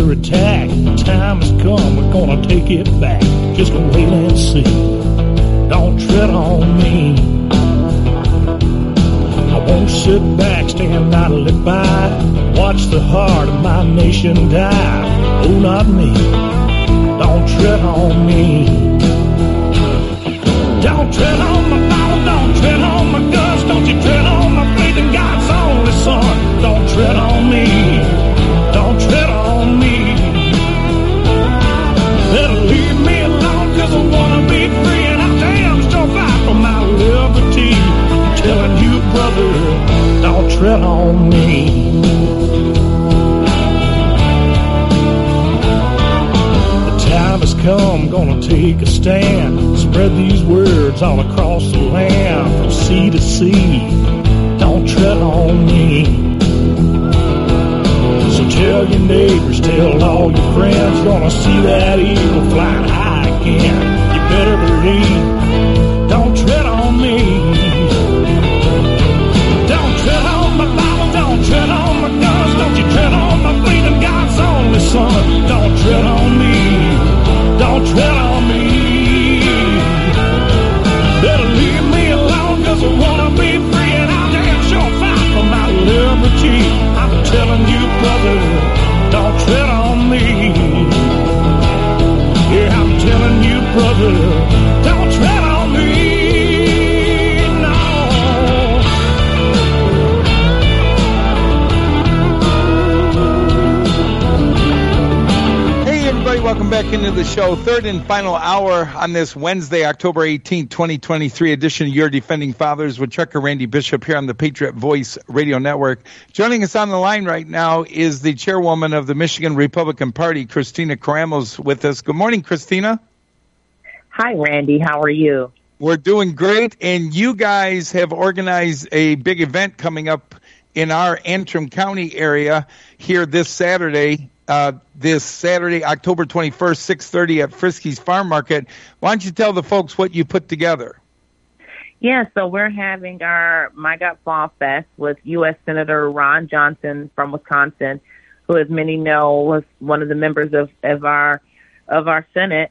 under attack. The time has come, we're gonna take it back. Just wait and see. Don't tread on me. I won't sit back, stand idly by, watch the heart of my nation die. Oh, not me. Don't tread on me. Don't tread on my Bible, don't tread on my guts, don't you tread on my faith in God's only Son. Don't tread on me, don't tread on me. Better leave me alone, cause I wanna be free, and I damn sure fight for my liberty. I'm telling you, brother, don't tread on me. Time has come, gonna take a stand. Spread these words all across the land, from sea to sea. Don't tread on me. So tell your neighbors, tell all your friends, gonna see that eagle flying high again. You better believe. Don't tread on me. Don't tread on my Bible, don't tread on my guns, don't you tread on my faith in God's only Son. Don't tread on me. Don't tread on me. Better leave me alone, cause I wanna be free, and I'll damn sure fight for my liberty. I'm telling you, brother, don't tread on me. Yeah, I'm telling you, brother, don't tread on me. Welcome back into the show. Third and final hour on this Wednesday, October 18th, 2023 edition of Your Defending Fathers with Chuck and Randy Bishop here on the Patriot Voice Radio Network. Joining us on the line right now is the chairwoman of the Michigan Republican Party, Christina Karamos, with us. Good morning, Christina. Hi, Randy. How are you? We're doing great, and you guys have organized a big event coming up in our Antrim County area here this Saturday, October 21st, 6:30 at Frisky's Farm Market. Why don't you tell the folks what you put together? Yeah, so we're having our My God Fall Fest with U.S. Senator Ron Johnson from Wisconsin, who, as many know, was one of the members of our Senate,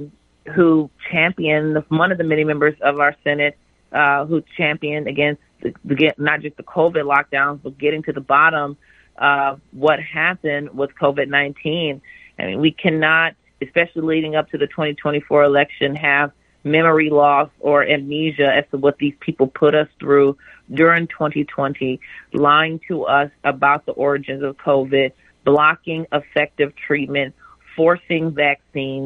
who championed, one of the many members of our Senate who championed against not just the COVID lockdowns, but getting to the bottom what happened with COVID-19. I mean, we cannot, especially leading up to the 2024 election, have memory loss or amnesia as to what these people put us through during 2020, lying to us about the origins of COVID, blocking effective treatment, forcing vaccines,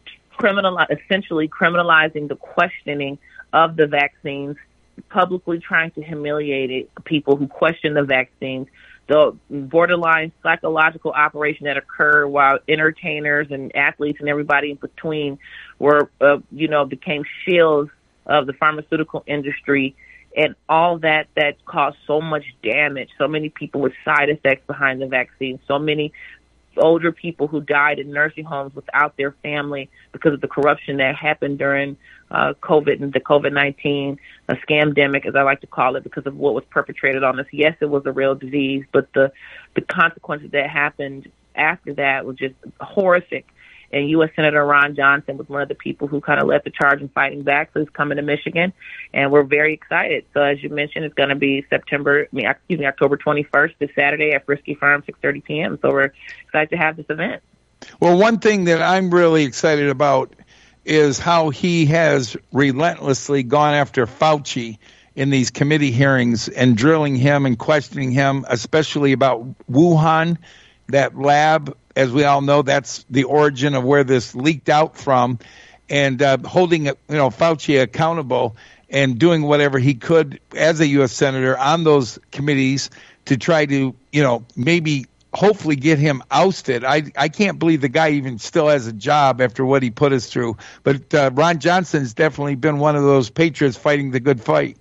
essentially criminalizing the questioning of the vaccines, publicly trying to humiliate people who question the vaccines, the borderline psychological operation that occurred while entertainers and athletes and everybody in between were, became shields of the pharmaceutical industry, and all that caused so much damage, so many people with side effects behind the vaccine, so many older people who died in nursing homes without their family because of the corruption that happened during COVID and the COVID-19 scamdemic, as I like to call it, because of what was perpetrated on us. Yes, it was a real disease, but the consequences that happened after that was just horrific. And U.S. Senator Ron Johnson was one of the people who kind of led the charge in fighting back. So he's coming to Michigan, and we're very excited. So as you mentioned, it's going to be October 21st, this Saturday at Frisky Farm, 6:30 p.m. So we're excited to have this event. Well, one thing that I'm really excited about is how he has relentlessly gone after Fauci in these committee hearings and drilling him and questioning him, especially about Wuhan, that lab. As we all know, that's the origin of where this leaked out from, and holding Fauci accountable and doing whatever he could as a U.S. Senator on those committees to try to, maybe hopefully get him ousted. I can't believe the guy even still has a job after what he put us through. But Ron Johnson's definitely been one of those patriots fighting the good fight.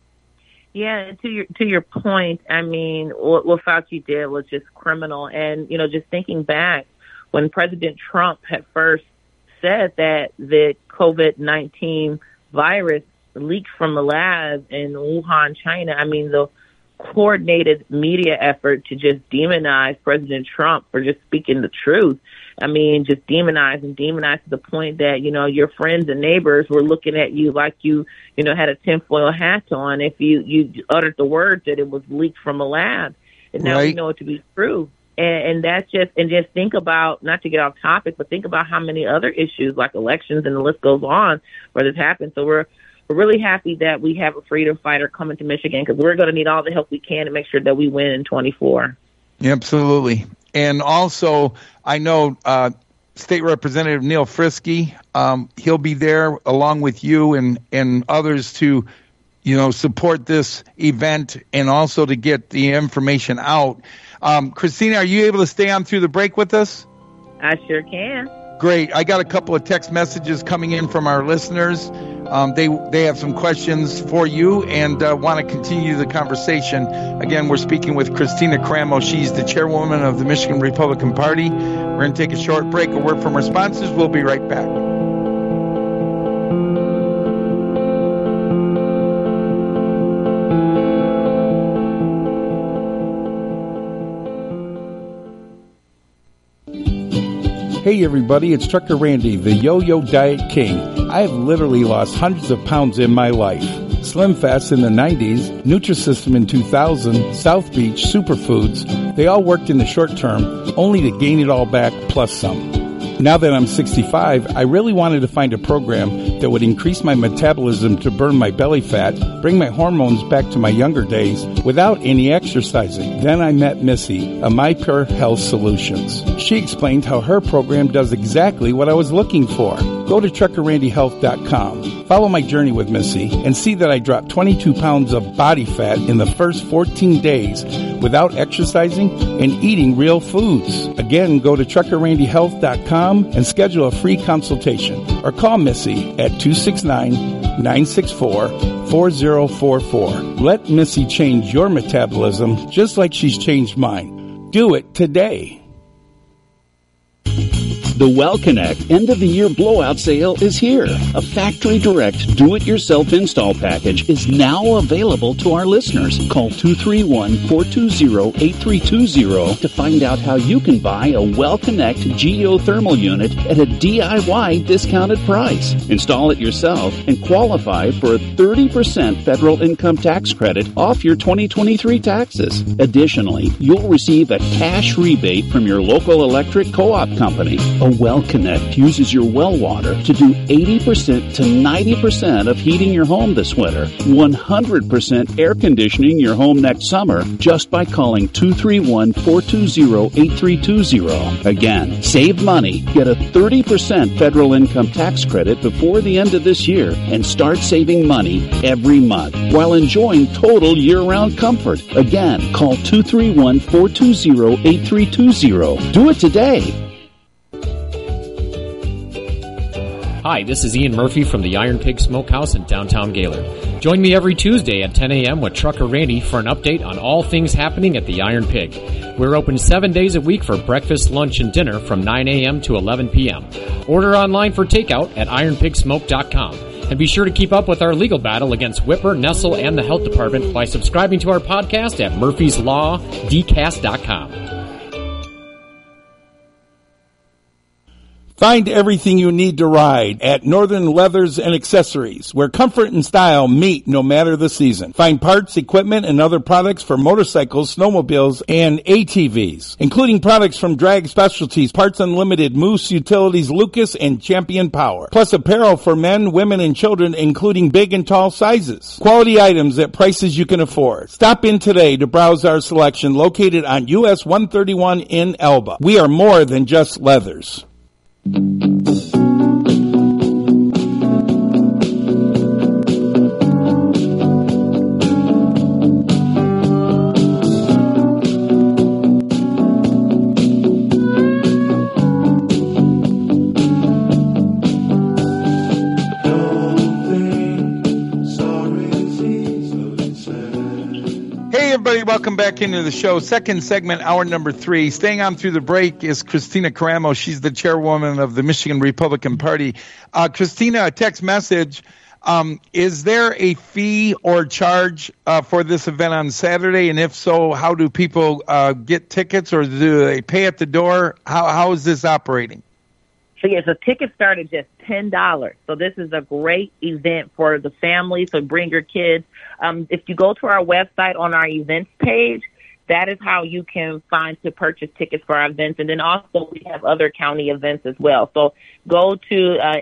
Yeah, to your point, I mean, what Fauci did was just criminal. And, just thinking back, when President Trump had first said that the COVID-19 virus leaked from the lab in Wuhan, China, I mean, the coordinated media effort to just demonize President Trump for just speaking the truth. I mean, just demonize to the point that, your friends and neighbors were looking at you like you had a tinfoil hat on if you uttered the words that it was leaked from a lab. And now we know it to be true. And that's just think about, not to get off topic, but think about how many other issues like elections and the list goes on where this happens. So we're really happy that we have a freedom fighter coming to Michigan, because we're going to need all the help we can to make sure that we win in 24. Absolutely. And also, I know State Representative Neil Frisky, he'll be there along with you and others to, support this event and also to get the information out. Christina, are you able to stay on through the break with us? I sure can. Great. I got a couple of text messages coming in from our listeners. They have some questions for you and want to continue the conversation. Again, we're speaking with Christina Caramo. She's the chairwoman of the Michigan Republican Party. We're going to take a short break, a word from our sponsors. We'll be right back. Hey everybody, it's Trucker Randy, the Yo-Yo Diet King. I have literally lost hundreds of pounds in my life. Slim Fast in the 90s, Nutrisystem in 2000, South Beach, Superfoods, they all worked in the short term, only to gain it all back plus some. Now that I'm 65, I really wanted to find a program that would increase my metabolism to burn my belly fat, bring my hormones back to my younger days without any exercising. Then I met Missy, a My Pure Health Solutions. She explained how her program does exactly what I was looking for. Go to TruckerRandyHealth.com. Follow my journey with Missy and see that I dropped 22 pounds of body fat in the first 14 days without exercising and eating real foods. Again, go to TruckerRandyHealth.com and schedule a free consultation or call Missy at 269-964-4044. Let Missy change your metabolism just like she's changed mine. Do it today. The WellConnect end-of-the-year blowout sale is here. A factory direct do-it-yourself install package is now available to our listeners. Call 231-420-8320 to find out how you can buy a WellConnect geothermal unit at a DIY discounted price. Install it yourself and qualify for a 30% federal income tax credit off your 2023 taxes. Additionally, you'll receive a cash rebate from your local electric co-op company. A WellConnect uses your well water to do 80% to 90% of heating your home this winter, 100% air conditioning your home next summer, just by calling 231-420-8320. Again, save money, get a 30% federal income tax credit before the end of this year, and start saving money every month while enjoying total year-round comfort. Again, call 231-420-8320. Do it today. Hi, this is Ian Murphy from the Iron Pig Smokehouse in downtown Gaylord. Join me every Tuesday at 10 a.m. with Trucker Randy for an update on all things happening at the Iron Pig. We're open 7 days a week for breakfast, lunch, and dinner from 9 a.m. to 11 p.m. Order online for takeout at ironpigsmoke.com. And be sure to keep up with our legal battle against Whipper, Nestle, and the Health Department by subscribing to our podcast at murphyslawdcast.com. Find everything you need to ride at Northern Leathers and Accessories, where comfort and style meet no matter the season. Find parts, equipment, and other products for motorcycles, snowmobiles, and ATVs, including products from Drag Specialties, Parts Unlimited, Moose Utilities, Lucas, and Champion Power. Plus apparel for men, women, and children, including big and tall sizes. Quality items at prices you can afford. Stop in today to browse our selection located on US 131 in Elba. We are more than just leathers. Welcome back into the show. Second segment, hour number 3. Staying on through the break is Christina Caramo. She's the chairwoman of the Michigan Republican Party. Christina, a text message. Is there a fee or charge for this event on Saturday? And if so, how do people get tickets, or do they pay at the door? How is this operating? So, yes, the tickets start at just $10. So this is a great event for the family. So bring your kids. If you go to our website on our events page, that is how you can find to purchase tickets for our events. And then also we have other county events as well. So go to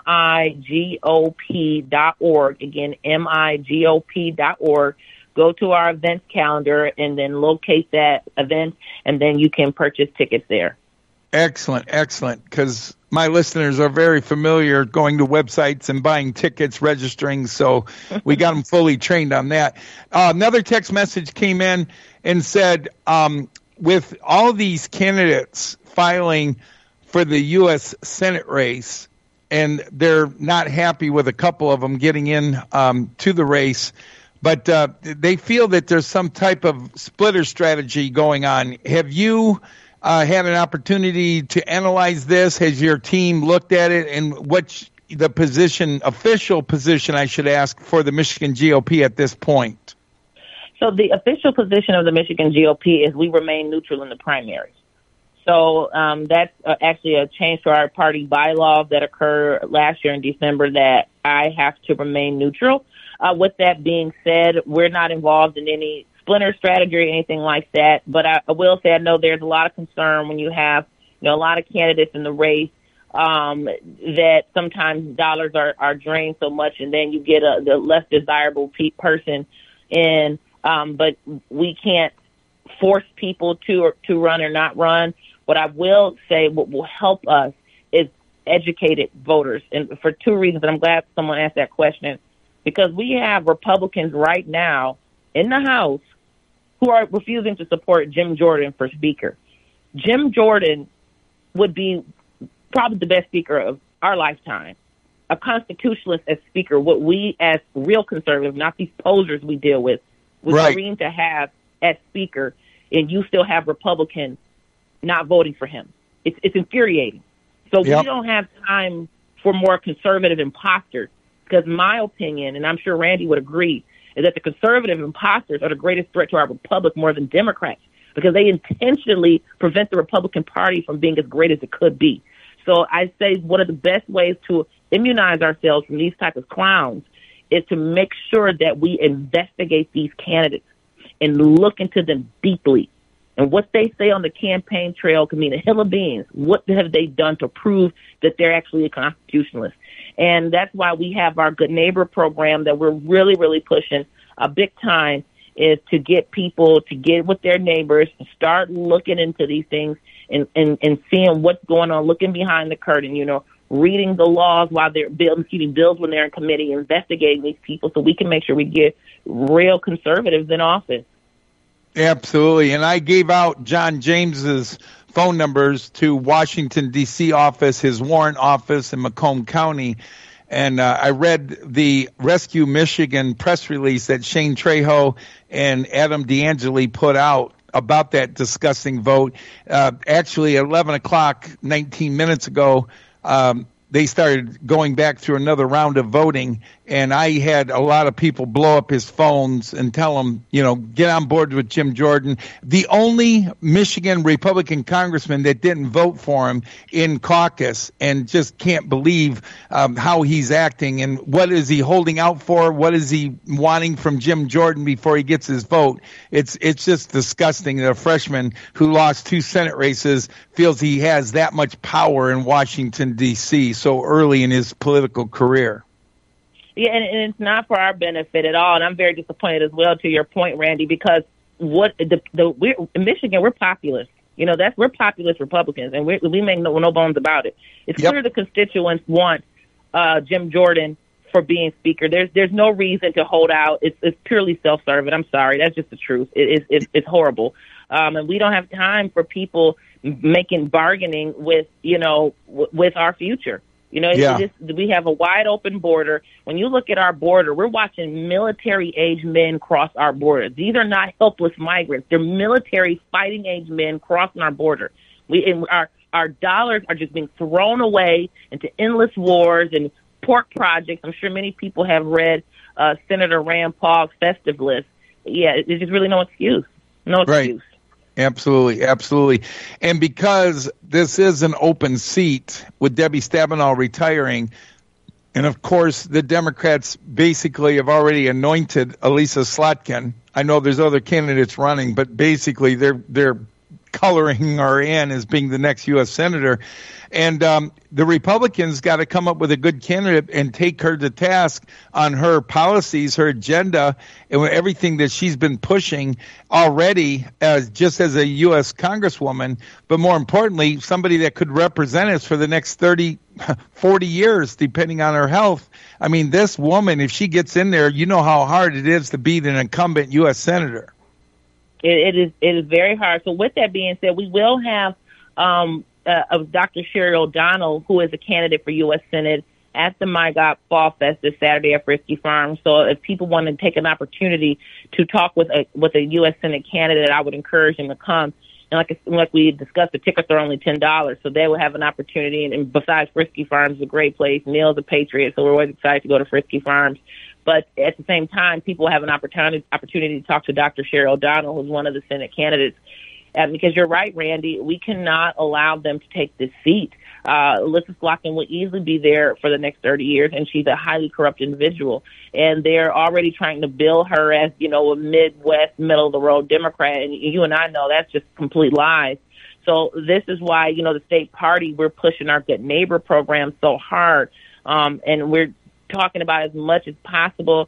migop.org. Again, migop.org. Go to our events calendar and then locate that event, and then you can purchase tickets there. Excellent, excellent, because my listeners are very familiar going to websites and buying tickets, registering, so we got them fully trained on that. Another text message came in and said, with all these candidates filing for the U.S. Senate race, and they're not happy with a couple of them getting in to the race, but they feel that there's some type of splitter strategy going on. Have you had an opportunity to analyze this? Has your team looked at it? And what's the position, official position, I should ask, for the Michigan GOP at this point? So the official position of the Michigan GOP is we remain neutral in the primaries. So that's actually a change to our party bylaws that occurred last year in December, that I have to remain neutral. With that being said, we're not involved in any splinter strategy or anything like that. But I will say I know there's a lot of concern when you have a lot of candidates in the race, that sometimes dollars are drained so much, and then you get the less desirable person in. But we can't force people to run or not run. What I will say, what will help us is educated voters, and for two reasons. And I'm glad someone asked that question, because we have Republicans right now in the House who are refusing to support Jim Jordan for Speaker. Jim Jordan would be probably the best speaker of our lifetime, a constitutionalist as Speaker. What we as real conservatives, not these posers we deal with, would dream to have as Speaker, and you still have Republicans not voting for him. It's infuriating. So we don't have time for more conservative imposters, because my opinion, and I'm sure Randy would agree, is that the conservative imposters are the greatest threat to our republic more than Democrats, because they intentionally prevent the Republican Party from being as great as it could be. So I say one of the best ways to immunize ourselves from these type of clowns is to make sure that we investigate these candidates and look into them deeply. And what they say on the campaign trail can mean a hill of beans. What have they done to prove that they're actually a constitutionalist? And that's why we have our Good Neighbor program that we're really, really pushing big time, is to get people to get with their neighbors and start looking into these things and seeing what's going on, looking behind the curtain, reading the laws while they're keeping bills when they're in committee, investigating these people so we can make sure we get real conservatives in office. Absolutely. And I gave out John James's phone numbers to Washington, D.C. office, his Warren office in Macomb County. And I read the Rescue Michigan press release that Shane Trejo and Adam D'Angeli put out about that disgusting vote. Actually, at 11 o'clock, 19 minutes ago, they started going back through another round of voting, and I had a lot of people blow up his phones and tell him, get on board with Jim Jordan. The only Michigan Republican congressman that didn't vote for him in caucus, and just can't believe how he's acting and what is he holding out for, what is he wanting from Jim Jordan before he gets his vote. It's just disgusting that a freshman who lost 2 Senate races feels he has that much power in Washington, D.C. so early in his political career. Yeah, and it's not for our benefit at all. And I'm very disappointed as well, to your point, Randy, because we're in Michigan, we're populist. We're populist Republicans, and we make no bones about it. It's clear the constituents want Jim Jordan for being Speaker. There's no reason to hold out. It's purely self-serving. I'm sorry, that's just the truth. It's horrible, and we don't have time for people bargaining with with our future. We have a wide open border. When you look at our border, we're watching military-age men cross our border. These are not helpless migrants. They're military fighting-age men crossing our border. Our dollars are just being thrown away into endless wars and pork projects. I'm sure many people have read Senator Rand Paul's festive list. Yeah, there's just really no excuse. No excuse. Right. Absolutely, absolutely. And because this is an open seat with Debbie Stabenow retiring, and of course the Democrats basically have already anointed Elisa Slotkin. I know there's other candidates running, but basically they're coloring her in as being the next U.S. Senator. And the Republicans got to come up with a good candidate and take her to task on her policies, her agenda, and everything that she's been pushing already just as a U.S. Congresswoman, but more importantly, somebody that could represent us for the next 30, 40 years, depending on her health. I mean, this woman, if she gets in there, you know how hard it is to beat an incumbent U.S. Senator. It is very hard. So with that being said, we will have of Dr. Sherry O'Donnell, who is a candidate for U.S. Senate, at the MyGOP Fall Fest this Saturday at Frisky Farms. So if people want to take an opportunity to talk with a U.S. Senate candidate, I would encourage them to come. And like we discussed, the tickets are only $10, so they will have an opportunity. And besides, Frisky Farms is a great place. Neil's a patriot, so we're always excited to go to Frisky Farms. But at the same time, people have an opportunity to talk to Dr. Sherry O'Donnell, who's one of the Senate candidates. Because you're right, Randy, we cannot allow them to take this seat. Elissa Slotkin will easily be there for the next 30 years, and she's a highly corrupt individual. And they're already trying to bill her as, a Midwest, middle-of-the-road Democrat. And you and I know that's just complete lies. So this is why, the state party, we're pushing our Good Neighbor program so hard. And we're talking about as much as possible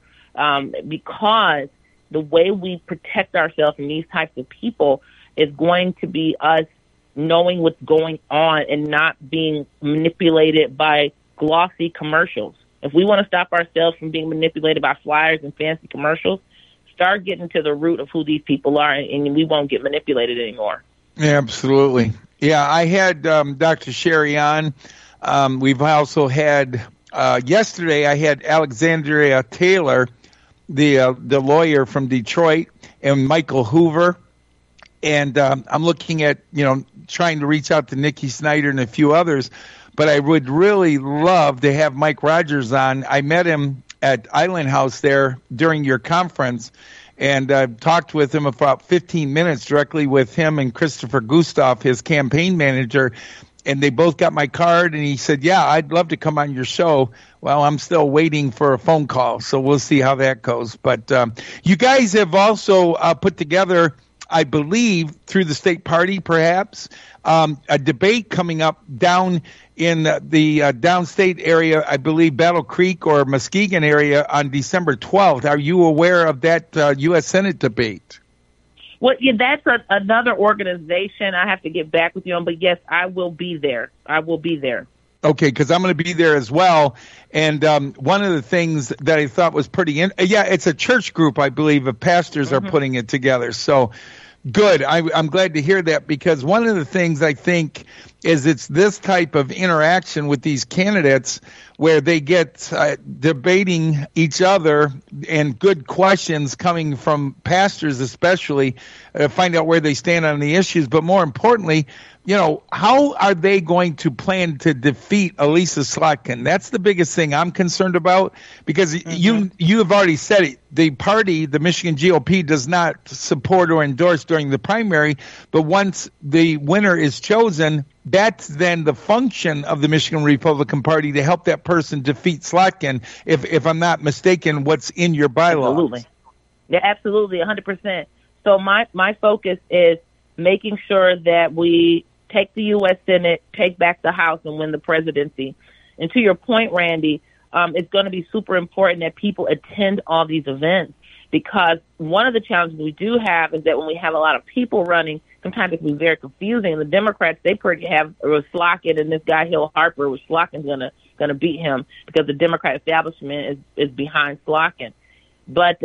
because the way we protect ourselves from these types of people is going to be us knowing what's going on and not being manipulated by glossy commercials. If we want to stop ourselves from being manipulated by flyers and fancy commercials, start getting to the root of who these people are, and we won't get manipulated anymore. Absolutely. Yeah, I had Dr. Sherry on. We've also had yesterday I had Alexandria Taylor, the lawyer from Detroit, and Michael Hoover. And I'm looking at, trying to reach out to Nikki Snyder and a few others. But I would really love to have Mike Rogers on. I met him at Island House there during your conference, and I've talked with him about 15 minutes directly with him and Christopher Gustav, his campaign manager. And they both got my card, and he said, yeah, I'd love to come on your show. Well, I'm still waiting for a phone call, so we'll see how that goes. But you guys have also put together, I believe, through the state party, perhaps, a debate coming up down in the downstate area, I believe Battle Creek or Muskegon area on December 12th. Are you aware of that U.S. Senate debate? Well, yeah, that's another organization I have to get back with you on, but yes, I will be there. I will be there. Okay, because I'm going to be there as well. And one of the things that I thought was pretty it's a church group, I believe, of pastors are putting it together. So good. I'm glad to hear that, because one of the things I think is it's this type of interaction with these candidates where they get debating each other and good questions coming from pastors especially to find out where they stand on the issues. But more importantly, how are they going to plan to defeat Elissa Slotkin? That's the biggest thing I'm concerned about, because you have already said it. The party, the Michigan GOP, does not support or endorse during the primary, but once the winner is chosen, that's then the function of the Michigan Republican Party to help that person defeat Slotkin, if I'm not mistaken, what's in your bylaws. Absolutely. Yeah, absolutely, 100%. So my focus is making sure that we take the U.S. Senate, take back the House, and win the presidency. And to your point, Randy, it's going to be super important that people attend all these events, because one of the challenges we do have is that when we have a lot of people running, sometimes it can be very confusing. The Democrats, they pretty have Slotkin and this guy Hill Harper, which Slotkin's gonna beat him because the Democrat establishment is behind Slotkin. But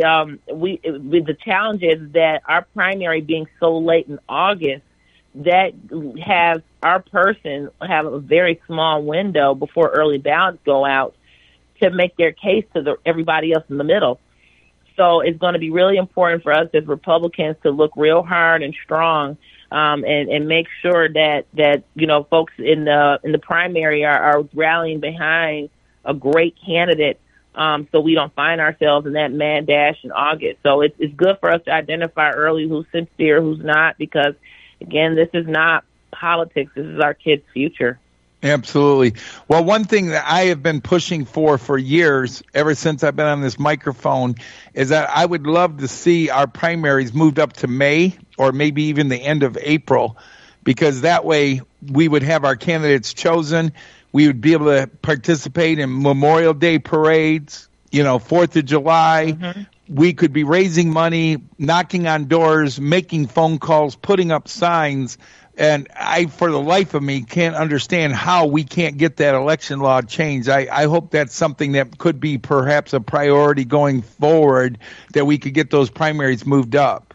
the challenge is that our primary being so late in August, that has our person have a very small window before early ballots go out to make their case to everybody else in the middle. So it's going to be really important for us as Republicans to look real hard and strong, and make sure that folks in the primary are rallying behind a great candidate, so we don't find ourselves in that mad dash in August. So it's good for us to identify early who's sincere, who's not, because, again, this is not politics. This is our kids' future. Absolutely. Well, one thing that I have been pushing for years, ever since I've been on this microphone, is that I would love to see our primaries moved up to May or maybe even the end of April, because that way we would have our candidates chosen. We would be able to participate in Memorial Day parades, 4th of July. Mm-hmm. We could be raising money, knocking on doors, making phone calls, putting up signs. And I, for the life of me, can't understand how we can't get that election law changed. I hope that's something that could be perhaps a priority going forward, that we could get those primaries moved up.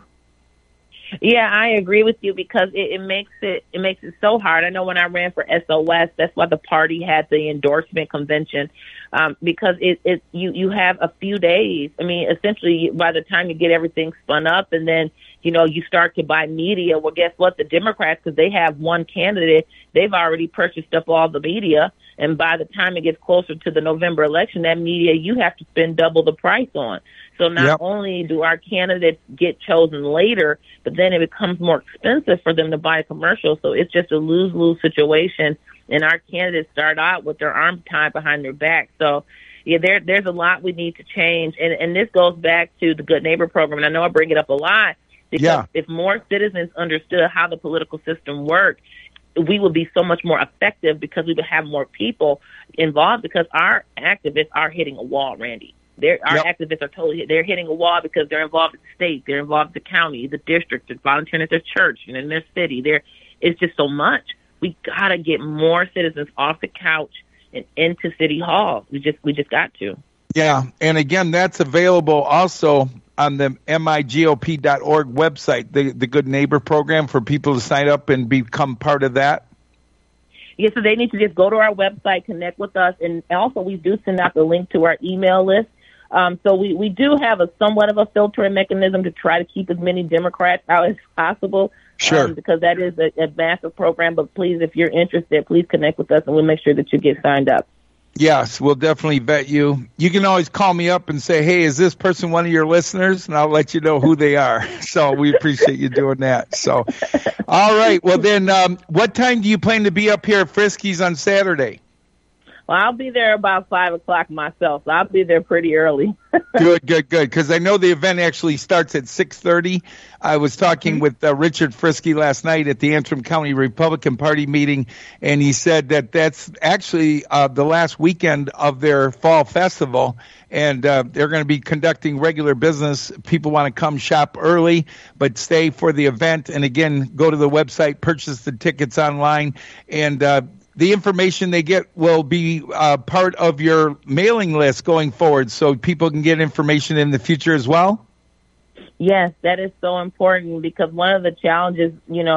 Yeah, I agree with you, because it makes it so hard. I know when I ran for SOS, that's why the party had the endorsement convention, because you have a few days. I mean, essentially, by the time you get everything spun up and then you start to buy media. Well, guess what? The Democrats, because they have one candidate, they've already purchased up all the media. And by the time it gets closer to the November election, that media you have to spend double the price on. So not only do our candidates get chosen later, but then it becomes more expensive for them to buy a commercial. So it's just a lose-lose situation. And our candidates start out with their arms tied behind their back. So, yeah, there's a lot we need to change. And this goes back to the Good Neighbor program. And I know I bring it up a lot. Because if more citizens understood how the political system worked, we would be so much more effective, because we would have more people involved, because our activists are hitting a wall, Randy. Our activists are they're hitting a wall because they're involved in the state, they're involved in the county, the district, they're volunteering at their church and in their city. It's just so much. We got to get more citizens off the couch and into City Hall. We just got to. Yeah, and again, that's available also on the migop.org website, the Good Neighbor program, for people to sign up and become part of that. Yeah, so they need to just go to our website, connect with us, and also we do send out the link to our email list. So we do have a somewhat of a filtering mechanism to try to keep as many Democrats out as possible. Sure. Because that is a massive program. But please, if you're interested, please connect with us, and we'll make sure that you get signed up. Yes, we'll definitely vet you. You can always call me up and say, hey, is this person one of your listeners? And I'll let you know who they are. So we appreciate you doing that. So, all right. Well, then, what time do you plan to be up here at Friskies on Saturday? Well, I'll be there about 5 o'clock myself, so I'll be there pretty early. Good. Because I know the event actually starts at 6:30. I was talking with Richard Friski last night at the Antrim County Republican Party meeting, and he said that that's actually the last weekend of their fall festival, and they're going to be conducting regular business. People want to come shop early, but stay for the event. And again, go to the website, purchase the tickets online, and the information they get will be part of your mailing list going forward, so people can get information in the future as well? Yes, that is so important, because one of the challenges,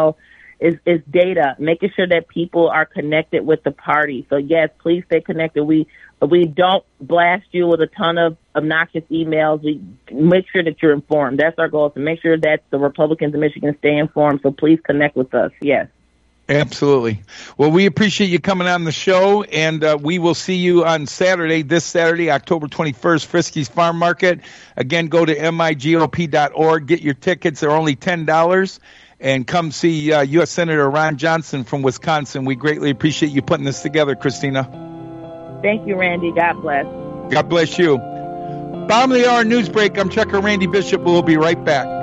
is data, making sure that people are connected with the party. So, yes, please stay connected. We don't blast you with a ton of obnoxious emails. We make sure that you're informed. That's our goal, to make sure that the Republicans in Michigan stay informed. So please connect with us. Yes. Absolutely. Well, we appreciate you coming on the show, and we will see you on this Saturday, October 21st, Friskies Farm Market. Again, go to migop.org, get your tickets. They're only $10, and come see U.S. Senator Ron Johnson from Wisconsin. We greatly appreciate you putting this together, Christina. Thank you, Randy. God bless. God bless you. Bottom of the hour news break. I'm Trucker Randy Bishop. We'll be right back.